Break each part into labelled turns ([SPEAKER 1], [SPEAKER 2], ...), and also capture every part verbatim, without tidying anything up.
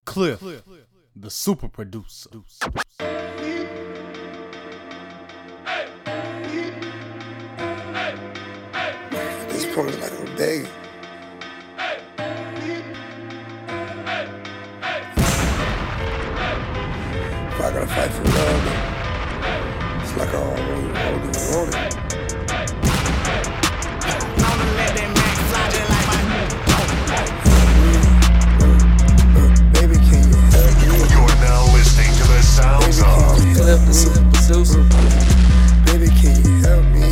[SPEAKER 1] Cliff, the super producer.
[SPEAKER 2] This point is like I'm begging. If I gotta fight for love, then it's like I don't really, I don't even want it. Baby, can you help me?
[SPEAKER 3] You're now listening to the sounds of
[SPEAKER 2] Cliff, the super producer. Baby, can you help me?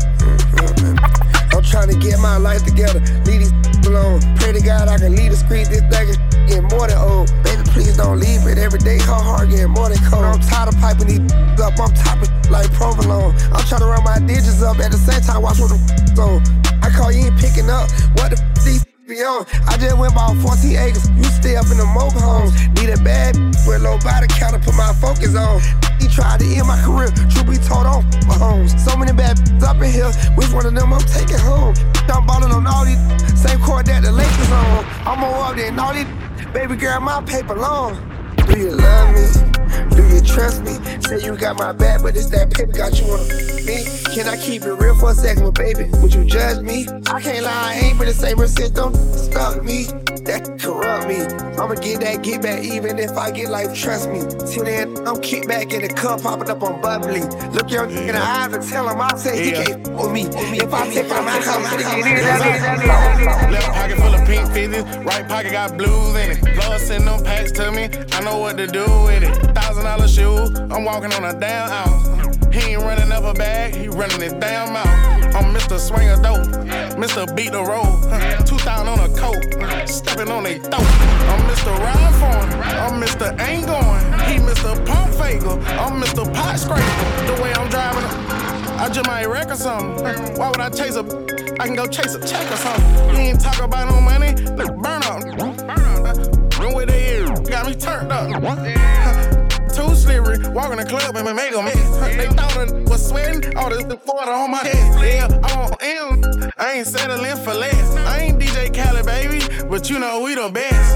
[SPEAKER 2] I'm trying to get my life together, leave these alone. Pray to God I can lead the street, this thing is getting more than old. Baby, please don't leave it. Every day her heart getting more than cold. I'm tired of piping these up, I'm topping like provolone. I'm trying to run my digits up at the same time, watch what the on. I call you ain't picking up, what the f these be on? I just went bought fourteen acres, you stay up in the mobile homes. Need a bad with low body count to put my focus on. He tried to end my career, truth be told on my homes. So many bad up in here, which one of them I'm taking home? I'm ballin' on all these, same court that the Lakers on. I'm more up than all these, baby girl, my paper long. Do you love me? Do you trust me? Say you got my back, but it's that paper got you on me. Can I keep it real for a second, but baby, would you judge me? I can't lie, I ain't been the same since don't stuck me. That corrupt me. I'ma get that, get back even if I get life, trust me. Till then, I'm kicked back in the cup, popping up on bubbly. Look your yeah. in the eyes and tell him I say he yeah. can't with me. If I take my mind, I'm
[SPEAKER 4] left pocket full of pink fizzies, right pocket got blues in it. Blood send them packs to me, I know what to do with it. Thousand dollar shoes, I'm walking on a damn ounce. He ain't running up a bag, he running his damn mouth. I'm Mister Swinger Dope, Mister Beat the Road, two thousand on a coat, stepping on they throat. I'm Mister Ride Foreign, I'm Mister Ain't Going, he Mister Pump Faker, I'm Mister Pot Scraper. The way I'm driving, I just might wreck or something. Why would I chase a? I can go chase a check or something. You ain't talk about no money, look, burn up. Run with the ear, got me turned up. Too slippery, walk in the club and make them hit. They thought I was sweating, all this water on my head. Yeah, I'm on M, I ain't settling for less. I ain't D J Khaled, baby, but you know we the best.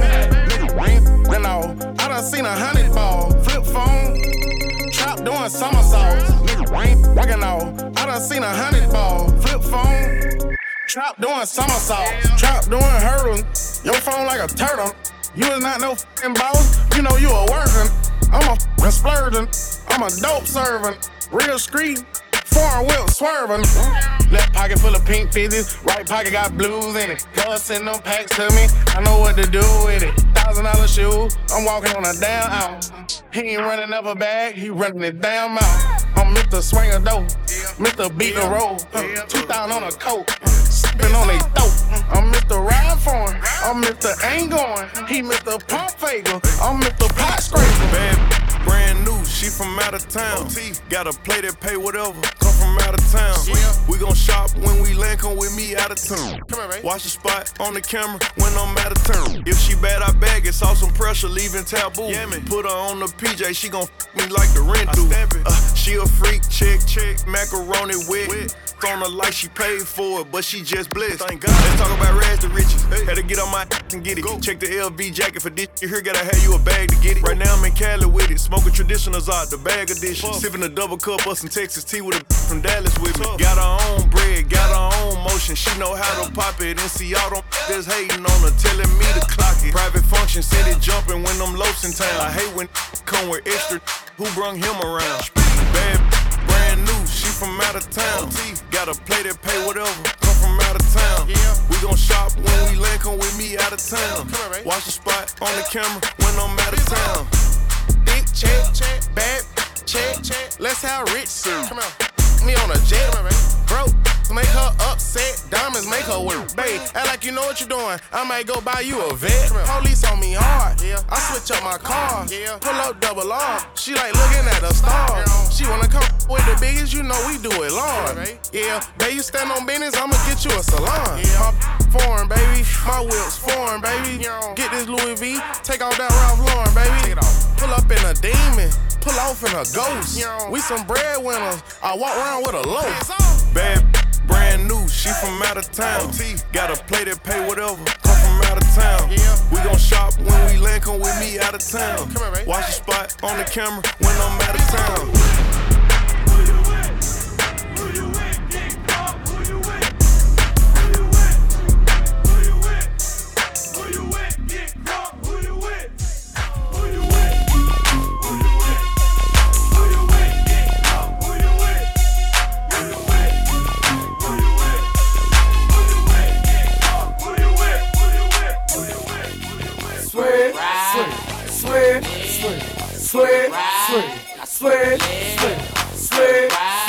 [SPEAKER 4] Nigga, no, I done seen a hundred ball, flip phone, trap doing somersaults. Nigga, working out, I done seen a hundred ball, flip phone, trap doing somersaults, trap doing hurdles. Your phone like a turtle. You is not no f***ing boss, you know you a worker. I'm a f***ing splurging, I'm a dope serving. Real street, foreign whip swerving. Left pocket full of pink fizzies, right pocket got blues in it. Blood send them packs to me, I know what to do with it. Thousand dollar shoes, I'm walking on a damn ounce. He ain't running up a bag, he running his damn mouth. I'm Mister Swinger Dope, Mister Beat the Road, two thousand on a coat, sipping on they throat. I'm Mister Ride Foreign, I'm Mister Ain't Going, he Mister Pump Faker, I'm Mister Pot Scraper.
[SPEAKER 5] Bad, brand new, she from out of town. Got a play that pay whatever, come from out of town. We gon' shop when we land, come with me out of town. Watch the spot on the camera when I'm out of town. If she bad, I bag it, saw some pressure, leaving taboo. Put her on the P J, she gon' f me like the rent do. Uh, she a freak, chick, chick, macaroni wet. On her like she paid for it, but she just blessed. Thank God. Let's talk about rags to riches. Hey. Had to get on my and get it. Go. Check the L V jacket for this. You here, gotta have you a bag to get it. Right now I'm in Cali with it. Smoking traditionals out, the bag edition. Puff. Sipping a double cup of some Texas tea with a from Dallas with me. Tough. Got her own bread, got her own motion. She know how to pop it. And see all them that's hating on her, telling me to clock it. Private function, said it jumping when them loafs in town. I hate when come with extra. Who brung him around? Bad, brand new, she from out of town. Got a play that pay whatever, come from out of town. We gon' shop when we land, come with me out of town. Watch the spot on the camera when I'm out of town.
[SPEAKER 4] Big check, check, bad check, check. Let's have rich soon. Come on, me on a jet, bro. Make her upset, diamonds make her work. Babe, act like you know what you're doing. I might go buy you a vet. Police on me hard. I switch up my car. Pull up double R. She like looking at the stars. She wanna come with the biggest, you know we do it long. Yeah, babe, you stand on business, I'ma get you a salon. My foreign, baby. My whip's foreign, baby. Get this Louis V, take off that Ralph Lauren, baby. Pull up in a demon, pull off in a ghost. We some breadwinners, I walk around with a loaf.
[SPEAKER 5] Bad, brand new, she from out of town. Got a play that pay whatever, come from out of town. We gon' shop when we land, link 'em with me out of town.
[SPEAKER 4] Come on, Ray.
[SPEAKER 5] Watch the spot on the camera when I'm out of town.
[SPEAKER 2] Swerve, swerve, swerve, swerve, swerve, swerve, swerve,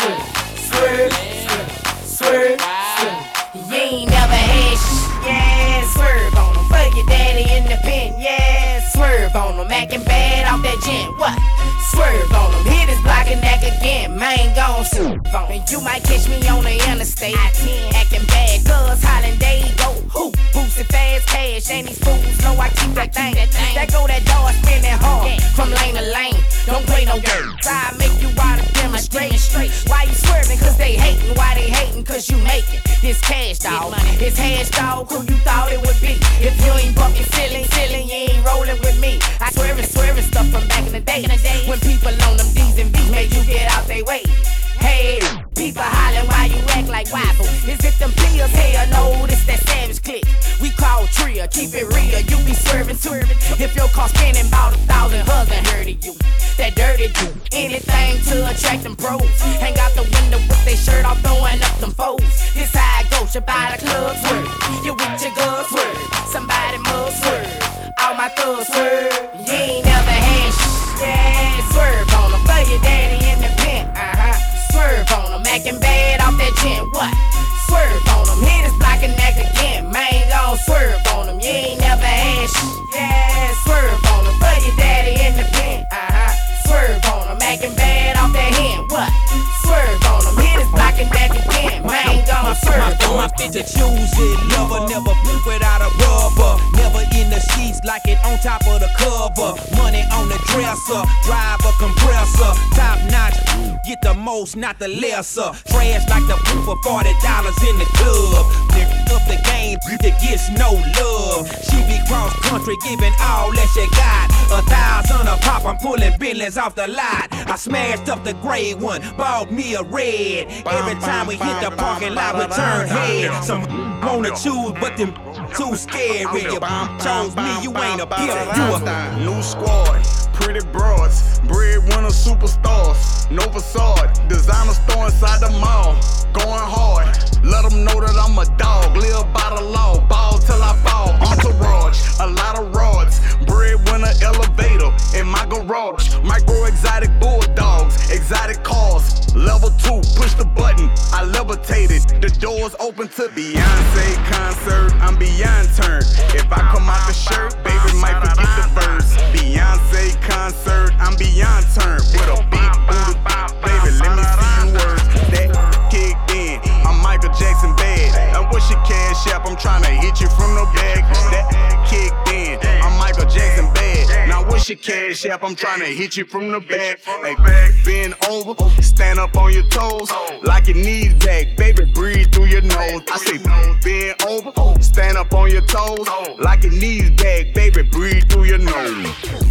[SPEAKER 2] swerve, swerve, swerve, swerve.
[SPEAKER 6] You ain't never had shit, yeah. Swerve on them, fuck your daddy in the pen, yeah. Swerve on them, acting bad off that gent, what? Swerve on them, hit his block and act again, man gon' swerve on. And you might catch me on the interstate, I ten acting bad, cuz hollin' they go hoop, boosted fast cash, and these fools know I keep that thing. That go that door spinning hard, from lane to lane, don't play no game. I make you out of demonstrate why you swerving, cause they hating, why they hating, cause you making this cash, dog. This hash, dog, who you thought it would be. If you ain't bucking silly, silly, you ain't rolling with me. I swerving, swerving stuff from back in the day, when people on them D's and B's made you get out they way. Hey, people hollering why you act like wobble. Is it them pills? Hell no, this that savage click. We call Tria, keep it real, you be swerving too. If your car spinning about a thousand bucks and hurting you, that dirty do anything to attract them pros. Hang out the window with they shirt off, throwing up them foes. This how it goes, you buy the club swerve, you with your girl swerve, somebody must swerve, all my thugs swerve. You ain't never had shit, yeah. Swerve on them, fuck your daddy in the pen, uh-huh. Swerve on them, acting bad off that gin, what? Swerve on them, hit his block and act again, man gon' swerve on them. You ain't never had shit, yeah. Swerve on them, fuck your daddy in the pen, uh-huh. Swerve on them, acting bad off that hand, what? Swerve on them, hit his block and act again, man gon' swerve on
[SPEAKER 7] my fit to choose it, lover, never poop without a rubber, never in the sheets like it on top of the cover, money on the dresser, drive a compressor, top notch, get the most, not the lesser, trash like the poop for forty dollars in the club, pick up the game, that gets no love, she be cross country, giving all that she got, a thousand a pop, I'm pulling billions off the lot, I smashed up the gray one, bought me a red, every time we hit the parking lot we turn head, some wanna choose but them too scary, you chose me, you ain't a bitch, you a
[SPEAKER 4] new squad, pretty broads, breadwinner superstars, no facade, designer store inside the mall, going hard, let them know that I'm a dog, live by the law, ball till I fall, entourage, a lot of rods, breadwinner elevator in my garage, micro exotic bulldogs, exotic cars, level two, push the button, I levitated, the doors open to Beyonce concert, I'm beyond turn, if I come out the shirt, baby might forget the verse, Beyonce concert, I'm beyond turn, with a big booty, baby let me see you work, that kicked in, I'm Michael Jackson bad, now what's your cash app, I'm tryna hit you from the back, that kicked in, I'm Michael Jackson bad, now what's your cash app, I'm tryna hit you from the back, hey back, bend over, stand up on your toes, like your knees back, baby breathe through your nose, I say bend over, stand up on your toes, like your knees back, baby breathe through your nose.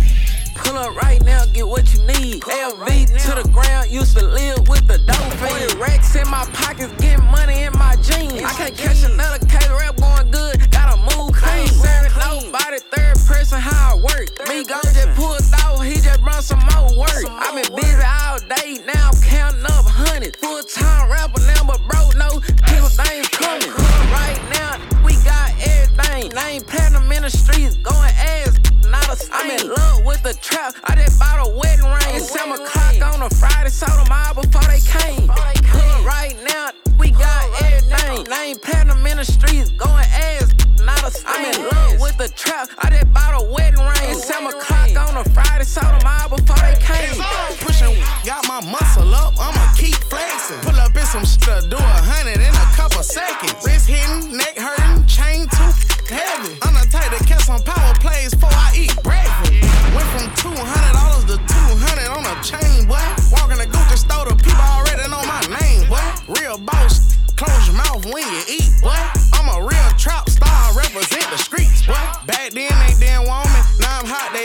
[SPEAKER 8] Pull up right now, get what you need. L V to the ground, used to live with the dope fiend. Racks in my pockets, getting money in my jeans. I can't catch another case, rap going good, gotta move clean. Nobody, third person, how it work. Me gon' just pull out, he just run some more work. I been busy all day, now I'm counting up hundreds. Full time rapper now, but bro, no, people things coming. Right now, we got everything. Name platinum in the streets, going ass. I'm in love with the trap, I just bought a wedding ring. It's seven o'clock on a Friday, saw them all before they came. Look, right now, we got everything. Name platinum in the streets, going ass, not a stain. I'm in love with the trap, I just bought a wedding ring. It's seven o'clock on a Friday, saw them all before they came.
[SPEAKER 4] Pushing, got my muscle up, I'ma keep flexing. Pull up in some shit, do a hundred in a couple seconds. Wrist hitting, neck hurting, chain too heavy. I'm the type to catch some power plays before I eat breakfast. Went from two hundred dollars to two hundred on a chain, boy. Walking the Gucci store, the people already know my name, boy. Real boss, close your mouth when you eat, boy. I'm a real trap star, represent the streets, boy. Back then they didn't want me, now I'm hot, they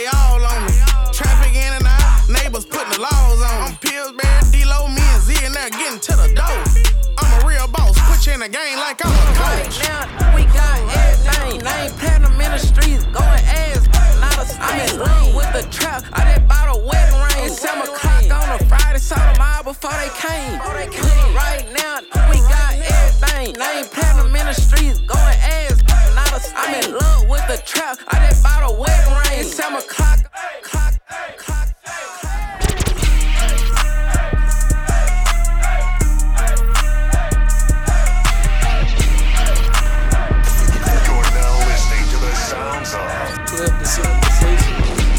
[SPEAKER 4] to the door. I'm a real boss, put you in the game like I'm a coach.
[SPEAKER 8] Right now, we got everything. Name platinum in the streets, going ass. Not a I'm in love with the trap. I just bought a wedding ring. It's seven o'clock on a Friday, saw them all before they came. Right now, we got everything. Name platinum in the streets, going ass. Not a I'm in love with the trap. I just bought a wedding ring. It's seven o'clock. Clock, clock.
[SPEAKER 3] Sounds off.
[SPEAKER 9] Clip the civilization.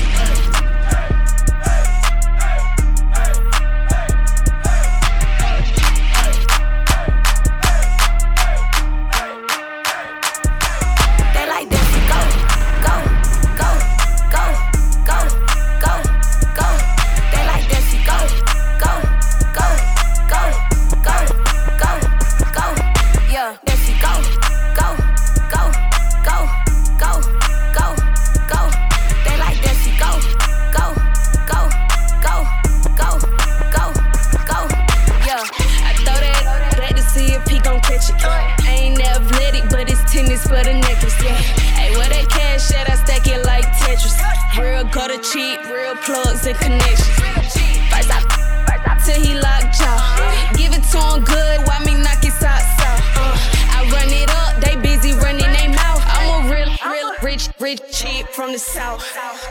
[SPEAKER 10] They like this. Go, go, go, go, go, go, go. They like this. Go, go, go, go, go, go, go. Yeah, there she go, go, go, go. Go, go, go. They like that she go, go, go, go, go, go, go. Yeah, I throw that back to see if he gon' catch it. I ain't athletic, but it's tennis for the necklace. Yeah, hey, where that cash at? I stack it like Tetris. Real gutter cheat, real plugs and connections. First I, first I till he locked jaw. Give it to him good, why me knock his socks off? Uh, I run it up, they busy running they mouth. I'm a real, real rich, rich cheap from the south.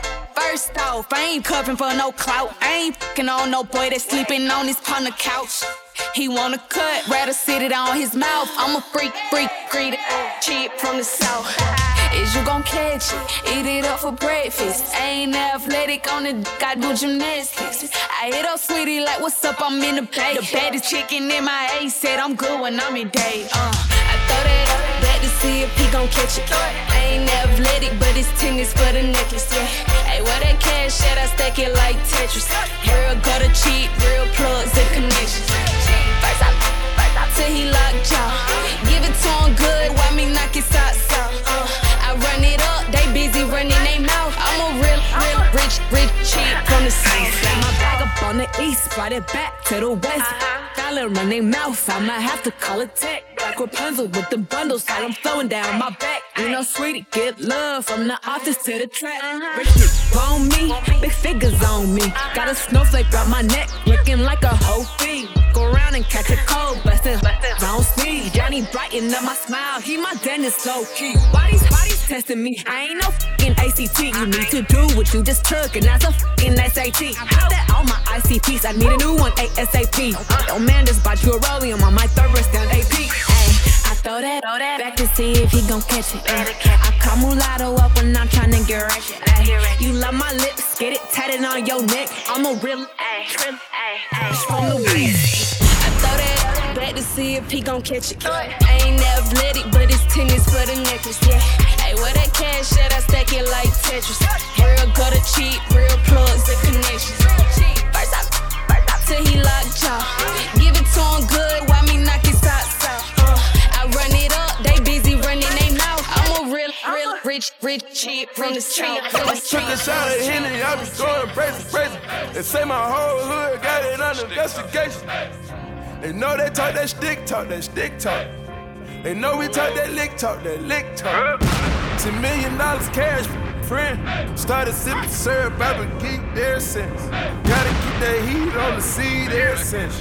[SPEAKER 10] First off, I ain't covering for no clout. I ain't fucking on no boy that's sleeping on his partner couch. He wanna cut, rather sit it on his mouth. I'm a freak, freak, greedy, cheap from the south. Is you gon' catch it? Eat it up for breakfast. I ain't athletic on the dick, I do gymnastics. I hit up sweetie like, what's up, I'm in the bay. The baddest chicken in my A said I'm good when I'm in day. Uh, I throw that back to see if he gon' catch it. I ain't athletic, but it's tennis for the necklace, yeah. Hey, where that cash at? I stack it like Tetris. Real gutter cheat, real plugs and connections. First I, first I till he locked jaw. Give it to him good, why me knock his socks off? Uh, I run it up, they busy running they mouth. I'm a real, real rich, rich cheap from the south.
[SPEAKER 11] Got my bag up on the east, brought it back to the west. Dollar run they mouth, I might have to call it tech. Black Rapunzel with the bundles, got them flowing down my back. You know, sweetie, get love from the office to the track. Rich niggas on me, big figures on me. Got a snowflake around my neck, looking like a whole fiend. Go around and catch a cold, bustin', don't sneeze. Johnny brighten up my smile, he my dentist low key. Bodies, bodies testing me, I ain't no fucking A C T. You need to do what you just took, and that's a fucking S A T. Put that on my I C Ps, I need a new one ASAP. Yo, man, just bought you a rollie on my third wrist down A P. I throw that, throw that back to see if he gon' catch it. Uh, I call mulatto up when I'm tryna get ratchet. Ay, you love my lips, get it tatted on your neck. I'm a real ay, ay, from the west.
[SPEAKER 10] I throw that back to see if he gon' catch it. I ain't athletic, but it's tennis for the necklace, yeah. Hey, where that cash at? I stack it like Tetris. Real gutter cheat, real plugs and connections. First I, first I till he locked jaw. Give it to him good, why me knock his socks off? Uh, I run it up, they busy running they mouth. I'm a real, real rich, rich cheap from the street. From the street.
[SPEAKER 5] Took a shot at Henny, I be going crazy, crazy. They say my whole hood got it under investigation. They know they talk that stick talk, that stick talk. They know we talk that lick talk, that lick talk. Ten million dollars cash, friend. Started sipping syrup, I've been geeked ever since. Gotta keep that heat on the seed ever since.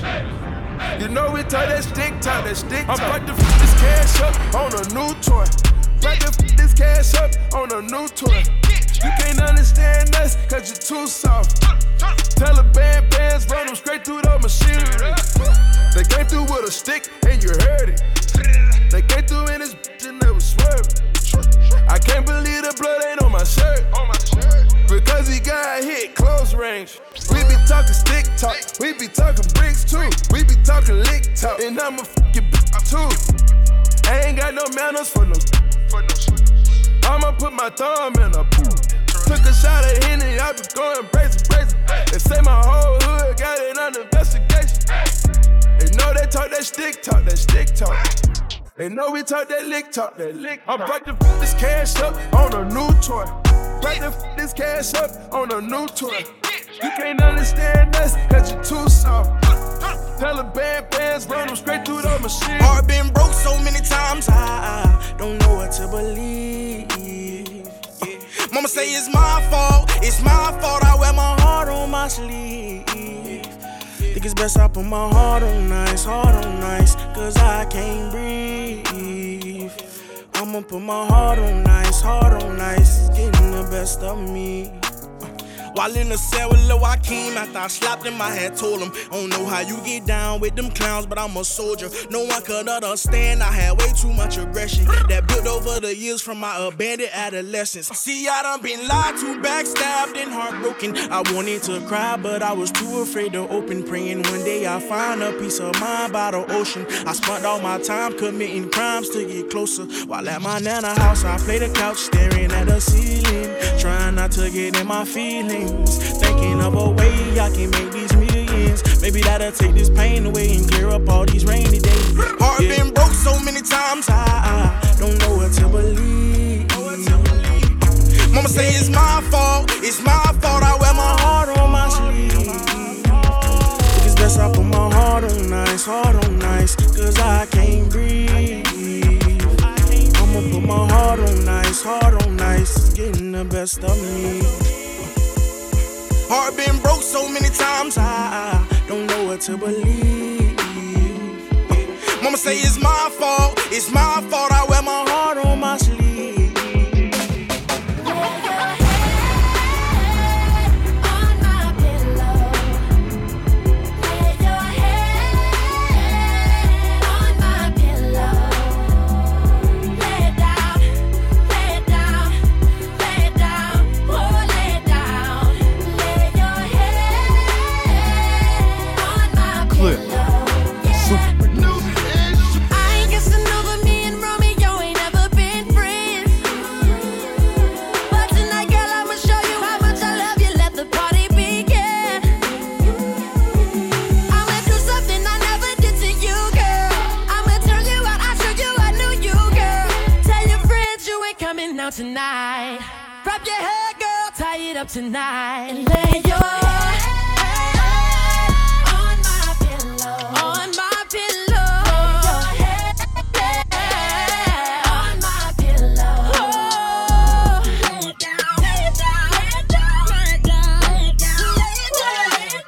[SPEAKER 5] You know we talk that stick talk, that stick talk. I'm about to f this cash up on a new toy. About to f this cash up on a new toy. You can't understand us, cause you're too soft. Taliban bands run them straight through the machinery. They came through with a stick and you heard it. They came through in this bitch and they was swerving. I can't believe the blood ain't on my shirt. Because he got hit close range. We be talking stick talk, we be talking bricks too. We be talking lick talk, and I'm a fucking bitch too. I ain't got no manners for no. I'ma put my thumb in a pool. Took a shot at Henny, I be going crazy, crazy. They say my whole hood got it under investigation. They know they talk that stick talk, that stick talk. They know we talk that lick talk, that lick. I'm about to f this cash up on a new toy. About to f this cash up on a new toy. You can't understand us, cause you're too soft.
[SPEAKER 9] Taliban bands, run them straight through the machine.
[SPEAKER 12] Heart been broke so many times, I don't know what to believe. Yeah. Mama say it's my fault, it's my fault. I wear my heart on my sleeve. Think it's best I put my heart on ice, heart on ice, cause I can't breathe. I'ma put my heart on ice, heart on ice, getting the best of me. While in the cell with Lil Joaquin, after I slapped him, I had told him, I don't know how you get down with them clowns, but I'm a soldier. No one could understand, I had way too much aggression that built over the years from my abandoned adolescence. See, I done been lied to, backstabbed, and heartbroken. I wanted to cry, but I was too afraid to open. Praying one day I'll find a peace of mind by the ocean. I spent all my time committing crimes to get closer. While at my nana house, I play the couch, staring at the ceiling, trying not to get in my feelings. Thinking of a way I can make these millions. Maybe that'll take this pain away and clear up all these rainy days. Heart yeah. been broke so many times, I, I don't know what to believe. Mama say it's my fault, it's my fault. I wear my heart on my sleeve. Think it's best I put my heart on ice, heart on ice, cause I can't breathe. I'ma put my heart on ice, heart on ice, getting the best of me. Heart been broke so many times, I don't know what to believe. Mama say it's my fault, it's my fault. I wear my heart on my sleeve.
[SPEAKER 6] Tonight, wrap your head, girl, tie it up tonight, and lay your head on my pillow, on my pillow, lay your head on my pillow. Oh, lay it down, lay it down, lay it down, lay it down, lay it down, lay it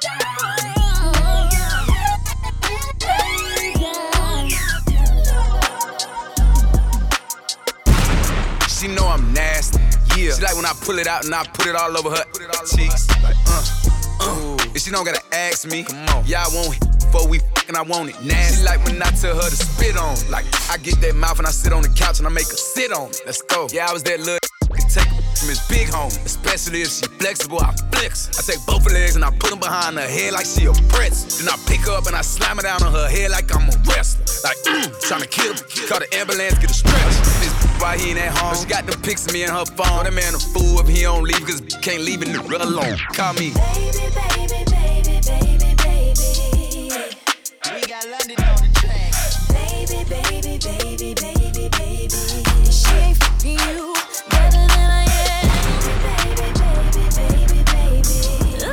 [SPEAKER 13] down. She know I'm nasty, yeah. She like when I pull it out and I put it all over her cheeks. Like, uh, uh. And she don't gotta ask me, come on. Yeah, I want it before we fucking, I want it nasty. She like when I tell her to spit on it. Like, I get that mouth and I sit on the couch and I make her sit on it. Let's go. Yeah, I was that little can take her from his big homie. Especially if she flexible, I flex. I take both her legs and I put them behind her head like she a pretzel. Then I pick her up and I slam her down on her head like I'm a wrestler. Like, mm, tryna kill her. Call the ambulance, get a stretch. This why he ain't at home. She got them pics of me in her phone. That man a fool if he don't leave, cause can't leave it alone. Call me.
[SPEAKER 6] Baby, baby, baby, baby, baby.
[SPEAKER 7] We got London on the track.
[SPEAKER 6] Baby, baby, baby, baby, baby. She ain't f***ing you better than I am. Baby, baby, baby, baby, baby.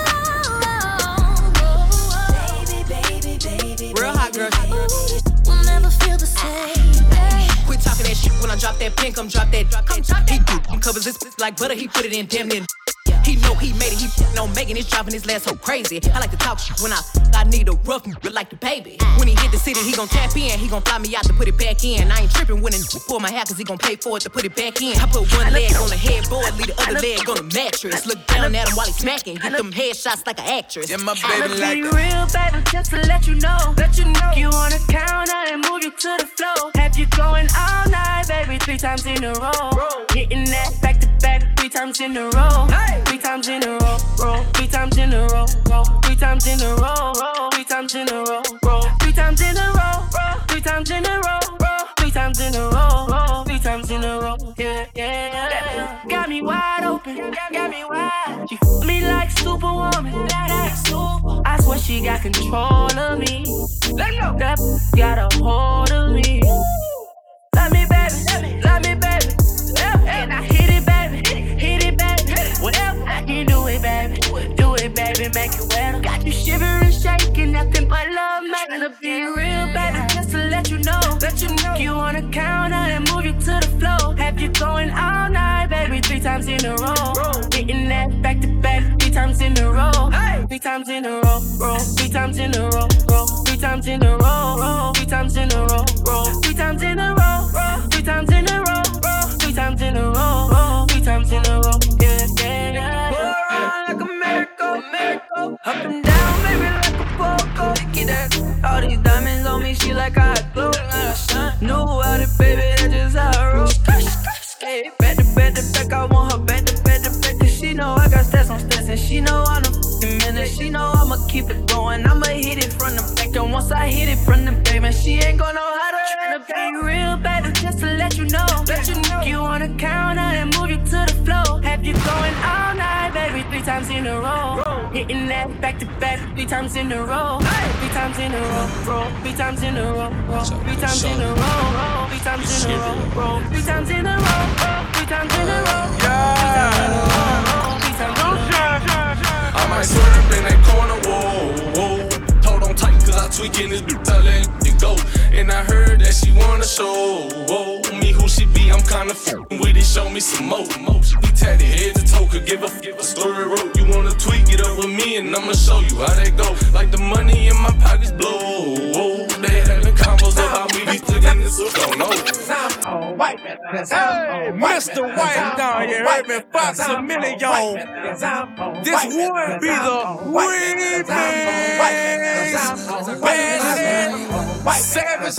[SPEAKER 6] Oh, baby, baby, baby,
[SPEAKER 7] real hot girl.
[SPEAKER 6] We'll never feel the same.
[SPEAKER 7] Quit talking that shit when I drop that pin, come drop that, drop that, drop that. He do, covers his like butter, he put it in damn near. He know he made it, he no making it, dropping his last so crazy. I like to talk shit when I I need a rough but like the baby. When he hit the city, he gon' tap in, he gon' fly me out to put it back in. I ain't tripping when it pull my hair, cause he gon' pay for it to put it back in. I put one leg on the headboard, leave the other leg on the mattress. Look down at him while he smacking, get them headshots like an actress.
[SPEAKER 13] Yeah, my baby like
[SPEAKER 14] that. Real baby, just to let you know, let you know. You wanna count out and move you to the floor. Have you going all night, baby, three times in a row. Hitting that back to back, three times in a row. Three times in a row, roll. Three times in a row, roll. Three times in a row, roll. Three times in a row, roll. Three times in a row, roll. Three times in a row, roll. Three times in a row, roll. Three times in a row, yeah, yeah. Got me wide open, got me wide. She f me like Superwoman, like super. I swear she got control of me. Let me know. That got a hold of me. Love me, baby, love me, baby. And I hit it, baby, hit it, baby. Whatever I can do it, baby, do it, baby. baby, make it wetter. Got you shivering, shaking, nothing but love, making to be real, baby. Just to let you know, let you know. You on the counter and move you to the floor. Have you going all night, baby, three times in a row. Hitting that back to back, three times in a row. Three times in a row, roll. Three times in a row, roll. Three times in a row, roll. Three times in a row, roll. Three times in a row, roll. Three times in a row, roll. Three times in a row, roll. Three times in a row, yeah, yeah, yeah. Go around like a miracle, miracle. Up and down, baby, like a poco. Get that. All these diamonds on me, she like I glue. New out it, baby, that's just how I roll. Hey, back to back to back, I want her back to back to back. Cause she know I got stats on stats, and she know I'm the f***ing minute. She know I'ma keep it going, I'ma hit it from the back. And once I hit it from the back, man, she ain't gonna know how to try to be real, baby. Just to let you know, let you know. You on the counter and move you to the floor. Have you going all night, baby, three times in a row. Hitting that back to back, three times in a row. Three times in a row, roll. Three times in a row, roll. Three times in a row, roll. Three times in a row, roll. Three times in a row. Three times in a row. Three times in a row. Three times in a row.
[SPEAKER 9] I might swerve in that corner, whoa, whoa. Hold on tight, cause I tweaking this bitch, I let it go. And I heard that she wanna show, whoa, me who she be, I'm kinda f***ing with it, show me some more. We tatted head to toe, could give a, give a story rope. You wanna tweak it up with me, and I'ma show you how that go. Like the money in my pockets blow, whoa. They having combos of how we be together, so don't know.
[SPEAKER 12] Hey, Mister White down here, heard me Fox a million. This would be the remix. Bad Savage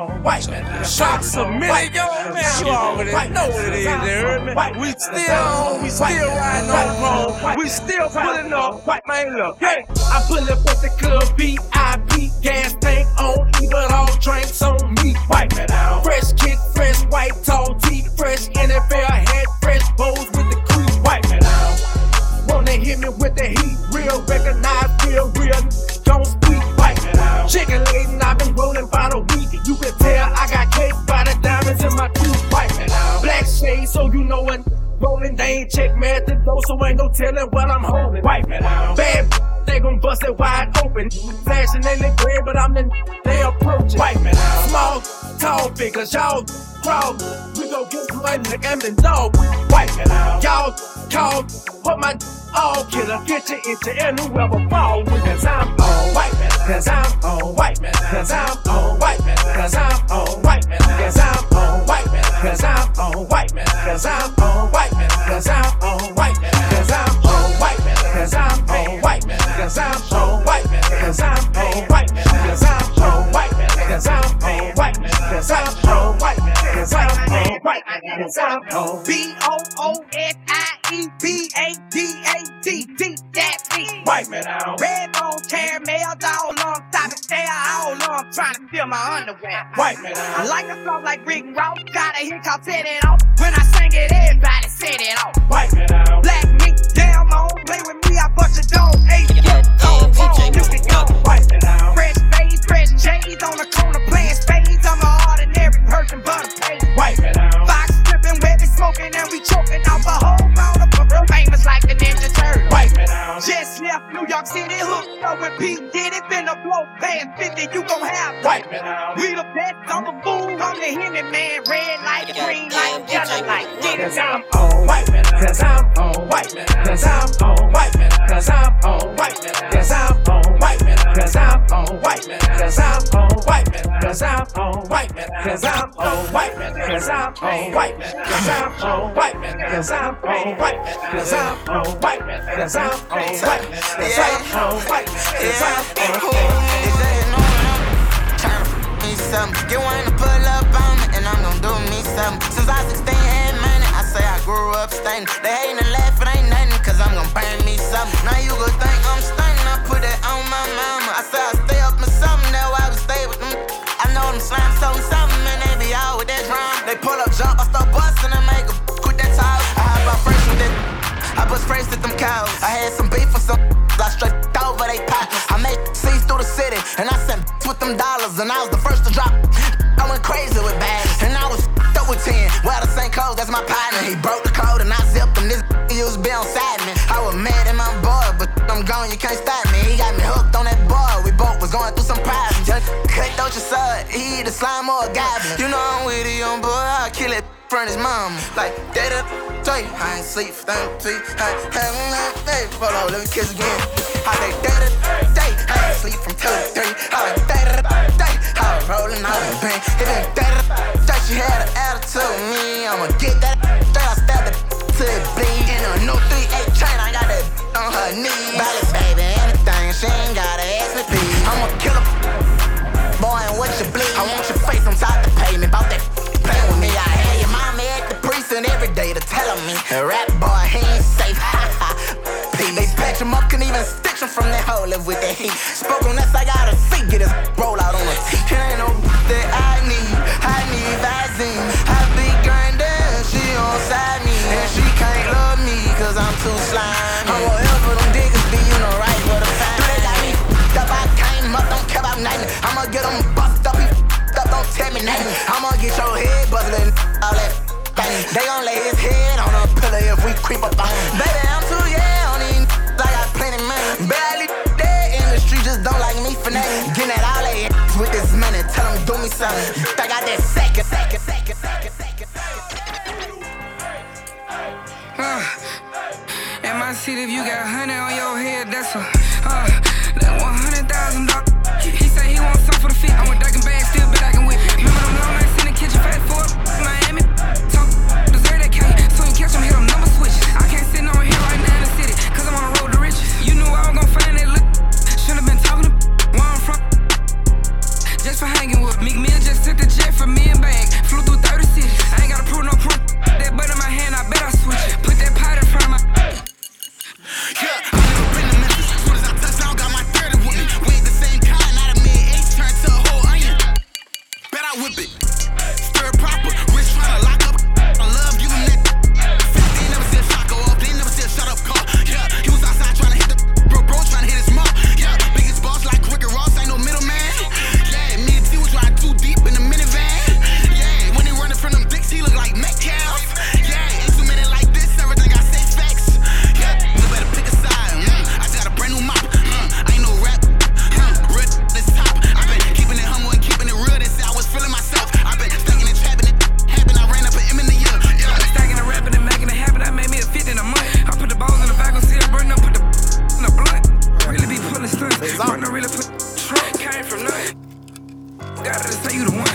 [SPEAKER 12] Life, Shots a million. Man, you already know what it is, you heard me? We still, we still riding on the road. We still pulling up, man, look. Hey, I pull up with the club V I P, gas tank on, but all drinks on me. Wipe it out. Fresh kick, fresh white tall tee, fresh N F L hat, fresh bows with the crew. Wipe it out. Wanna hit me with the heat, real recognize, real, real. Don't speak, wipe it out. Chicken laden, I've been rolling by the week. You can tell I got cake by the diamonds in my tooth. Wipe it out. Black shades, so you know when rolling, they ain't check me at the door, so ain't no telling what I'm holding. Wipe it out. Bad, they gon' bust it wide open. Flashing in the grid, but I'm the they approaching. Wipe it out. Small, tall figures, y'all crawl. We gon' get money like I'm the dog. Wipe it out. Y'all call, put my all killer, get you into and whoever fall with. Cause I'm on white man, cause I'm on white man, cause I'm on white man, cause I'm on white man, cause I'm on white man, cause I'm on white man, cause I'm on white man, cause I'm on white man, cause I'm on white man, cause I'm on white man, cause I'm on white man, cause I'm on white man, cause I'm on white man, cause I'm on white man, cause I'm on white man, cause I'm on white man, cause I'm on B O O S I E B A D A D D, that's me. Wipe me down. Red bone, caramel, all on top of stare, all on trying to feel my underwear. Wipe me down. I like a flow like Rick Ross, got a hiccup, set it off. When I sing it, everybody set it off. Wipe me down. Black mink, damn on, play with me, I bust a dome. Hey, yeah, on, on, you can go. Wipe me down. Fresh face, fresh shades on the corner playing spades. I'm an ordinary person, but I'm paid. Wipe me down. Fox stripping, wet and smoking, and we choking off a whole mound of famous like the Ninja Turtle. Wipe me down. Just left New York City, hooked up with P. Did it, been a blow past fifty, you gon' have. Wipe me down. We the best on the fool, I'm the Henry man. Red light, green light, yellow light. Get it, I'm on white man, cause I'm on white man, cause I'm on white man, cause I'm on white man, cause I'm on white man, cause I'm on white man, cause I'm on white man, cause I'm on white man, cause I'm on white man, cause I'm on white man, cause I'm on white man, cause I'm on white man, cause I'm on white man, cause I'm on white man, cause I'm on white man, cause I'm on white man.
[SPEAKER 15] Me something. Get one to pull up on me, and I'm gon' do me something. Since I was sixteen, had money, I say I grew up stunning. They hatin' and laugh, it ain't nothing, cause I'm gon' burn me something. Now you gon' think I'm stunning, I put that on my mama. I say I stay up in something, that's why we stay with them. I know them slimes something, something, and they be out with that drum. They pull up, jump, I start bustin' and make a quit that tile. I hop out fresh with that, I bust fresh with them cows. I had some beef for some, I straight over they pot. I made C's through the city, and I sent with them dollars, and I was the first to drop. I went crazy with bags, and I was up with ten. Well, the same clothes, that's my partner. He broke the code, and I zipped him. This used to be on side me. I was mad at my boy, but I'm gone, you can't stop me. He got me hooked on that boy. We both was going through some problems. Just cut out your son, he either slime or a goblin. You know I'm with a young boy, I'll kill it from his mom. Like, that up, tell you, I ain't sleep for thirty-three. I hey, hold on, let me kiss again. I say, that up, day, I ain't sleep from two to three. I like, that up, day, I was rolling out the pain. It ain't that up, day, she had an attitude with me. I'ma get that straight, I stab the to the bleed. In a new three eight chain, I got that on her knees. Bally, baby, anything, she ain't gotta ask me, please. I'ma kill her, boy, and what you bleed. I want your face on top the pavement, bout that playing with me. I had your mama at the precinct every day to tell me, a rap boy, he ain't safe, ha ha. They patch him up, couldn't even stitch him from that hole, live with that heat. Spoke on this, I gotta see, get his roll out on the teeth. It ain't no that I need, I need Visine. I be grindin', she on side me, and she can't love me, cause I'm too slimy. I'm whatever them diggers be, you know right where to find me. They got me f***ed up, I came up, don't care about nothing. I'ma get them bust up, he f***ed up, don't tell me nothing. I'ma get your head buzzing, all that thing. They gon' lay his head on a pillow if we creep up on him. Baby, I'm too yeah on these I got plenty money. Barely dead in the street, just don't like me for nothing. Getting at all they ass with this money, tell them do me something. I got that second, second, second, second, second, second.
[SPEAKER 16] Uh, in my city, if you got honey on your head, that's a uh, that one hundred thousand dollars. He say he wants some for the feet. I'm with Dyke and bag, still bet I can whip. Remember them long nights in the kitchen, fast forward, Miami. Talk, deserve that cake. So you catch them, hit them number switches. I can't sit on here right now in the city, cause I'm on the road to riches. You knew I was gon' find that look. Should've been talking to where I'm from. Just for hanging with Meek Mill just took the jet for me and bag. Flew through thirty cities. I ain't gotta prove no proof. That butt in my hand, I bet I switch it. Put that pot in front of my.
[SPEAKER 12] Yeah, I never been to Memphis. Soon as I touch down, got my thirty with me. We ain't the same kind, not a mid-ace turned to a whole onion. Bet I whip it. Stir proper, rich tryna lock up. I love you and that. Fact, they never said Flocko off, they never said shut up call. Yeah, he was outside tryna hit the bro, bro tryna hit his mom. Yeah, biggest boss like Rick and Ross, ain't no middleman. Yeah, me and T was riding too deep in the minivan. Yeah, when he running from them dicks, he look like Metcalf. Yeah, ain't too many like this, everything I say facts. Yeah, you better pick a side. Mm, I just got a brand new mop. Mm, I ain't no rap. Mm, real this top. I been keeping it humble and keeping it real. They say I was feeling myself. I been thinking and trapping it. Happen, I ran up an M in the year. Yeah.
[SPEAKER 16] Stacking and rapping and making it happen. I made me a fit in a month. I put the balls in the back on seal, burn up, put the in the blunt. Really be pulling stunts. Burn up, really put truck. Came from nothing. Gotta say you the one.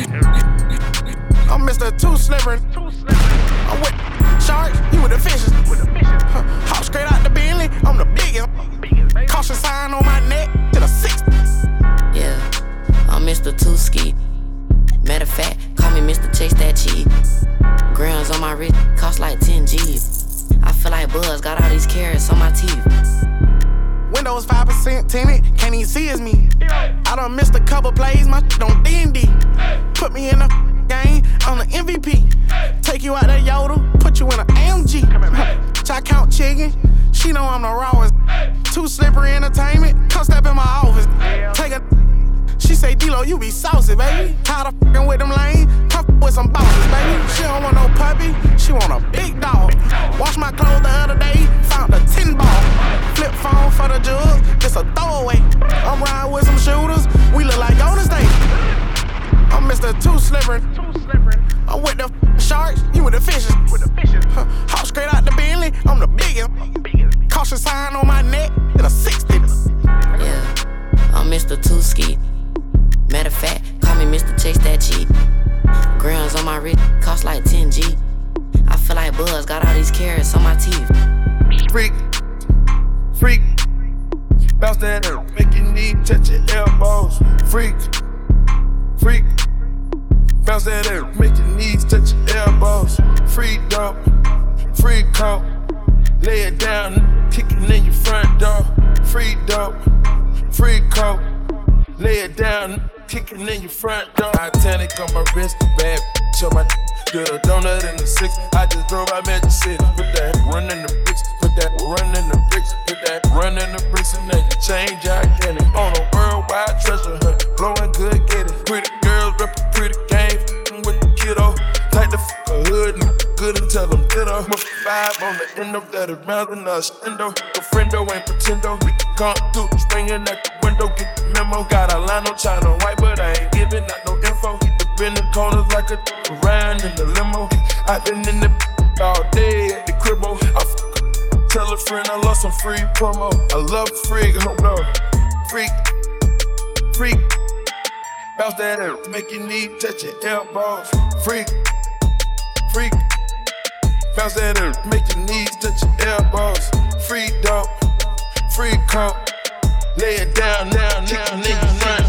[SPEAKER 4] I'm Mister Two Slippery. I'm with sharks, you with the fishes. Huh, hop straight out the Bentley, I'm the biggest. Caution sign on my neck to the six.
[SPEAKER 17] Yeah, I'm Mister Two Ski. Matter of fact, call me Mister Chase That Cheese. Grams on my wrist cost like ten G's. I feel like Buzz got all these carrots on my teeth.
[SPEAKER 4] Windows five percent tinted, can't even see it's me. I done missed a couple plays, my shit on D and D. Put me in the game, I'm the M V P. Take you out that Yoda, put you in an A M G. I count chicken, she know I'm the rawest. Too Slippery Entertainment, come step in my office. Take a, she say, D-Lo, you be saucy, baby. Tired of f***ing with them lanes, come f- with some bosses, baby. She don't want no puppy, she want a big dog. Wash my clothes the other day, found a tin ball. Flip phone for the jug, just a throwaway. I'm riding with some shooters, we look like Golden State. I'm Mister Two Slippery. I'm with the f- sharks, you with the fishes. Huh, hop straight out the Bentley, I'm the biggest. Caution sign on my neck, and a sixty.
[SPEAKER 17] Yeah, I'm Mister Two Ski. Matter of fact, call me Mister Chase That Cheese. Grams on my wrist cost like ten G. I feel like Buzz got all these carrots on my teeth.
[SPEAKER 12] Freak, freak, bounce that up, make your knee touch your elbows. Freak, freak, bounce that up, make your knees touch your elbows. Free dope, free coat, lay it down, kicking in your front door. Free dope, free coat, lay it down, kicking in your front door. Titanic on my wrist, bad bitch on my. Did a donut in the six, I just drove out Magic City. Put that run in the bricks, put that run in the bricks, put that run in the bricks, and then you change gigantic. On a worldwide treasure hunt, blowing good, get it. Pretty girls rep a pretty game, with the kiddo. Tight the f*** a hood, good and tell them ditto.
[SPEAKER 18] five on the end of that rather than us. Endo, a friendo ain't pretendo. We come through, springing at the window, get the memo. Got a line on China white, but I ain't giving out no info. Been in the corners like a riding in the limo. I been in the all day at the cribbo. I f- tell a friend I lost some free promo. I love freak, oh no, freak, freak. Bounce that ass, make your knee touch your elbows. Freak, freak. Bounce that ass, make your knees touch your elbows. Free dope, free coat. Lay it down now, now, nigga, run.